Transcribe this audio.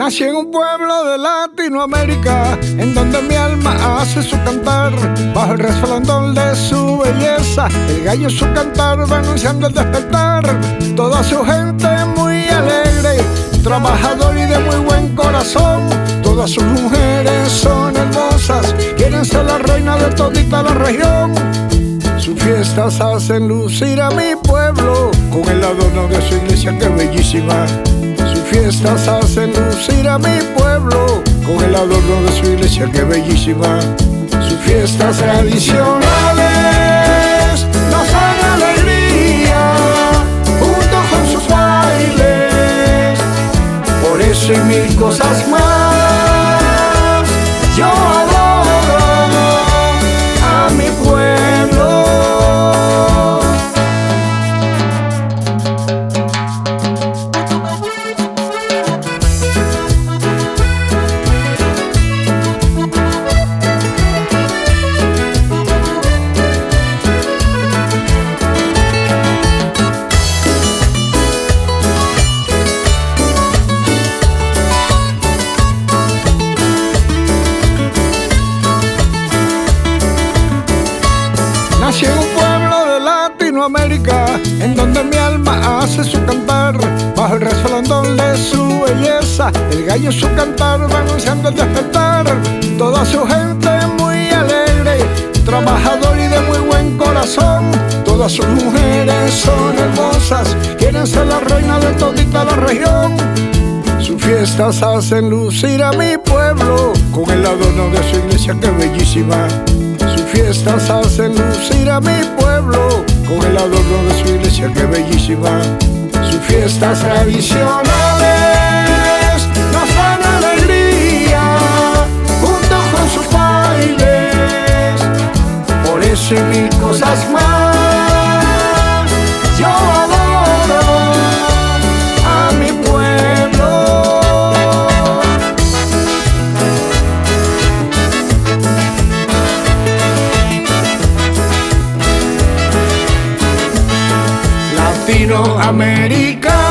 Nací en un pueblo de Latinoamérica, en donde mi alma hace su cantar. Bajo el resplandor de su belleza, el gallo su cantar va anunciando el despertar. Toda su gente muy alegre, trabajador y de muy buen corazón. Todas sus mujeres son hermosas, quieren ser la reina de todita la región. Sus fiestas hacen lucir a mi pueblo, con el adorno de su iglesia que es bellísima. Sus fiestas hacen lucir a mi pueblo, con el adorno de su iglesia que es bellísima. Sus fiestas tradicionales nos dan alegría, junto con sus bailes. Por eso y mil cosas más, yo adoro a mi pueblo. Nací en un pueblo de Latinoamérica, en donde mi alma hace su cantar. Bajo el resplandor de su belleza, el gallo su cantar va anunciando el despertar. Toda su gente muy alegre, trabajador y de muy buen corazón. Todas sus mujeres son hermosas, quieren ser la reina de todita la región. Sus fiestas hacen lucir a mi pueblo, con el adorno de su iglesia que es bellísima. Sus fiestas hacen lucir a mi pueblo, con el adorno de su iglesia que es bellísima. Sus fiestas tradicionales nos dan alegría, junto con sus bailes. Por eso y mil cosas más, yo adoro a mi pueblo. Latinoamérica.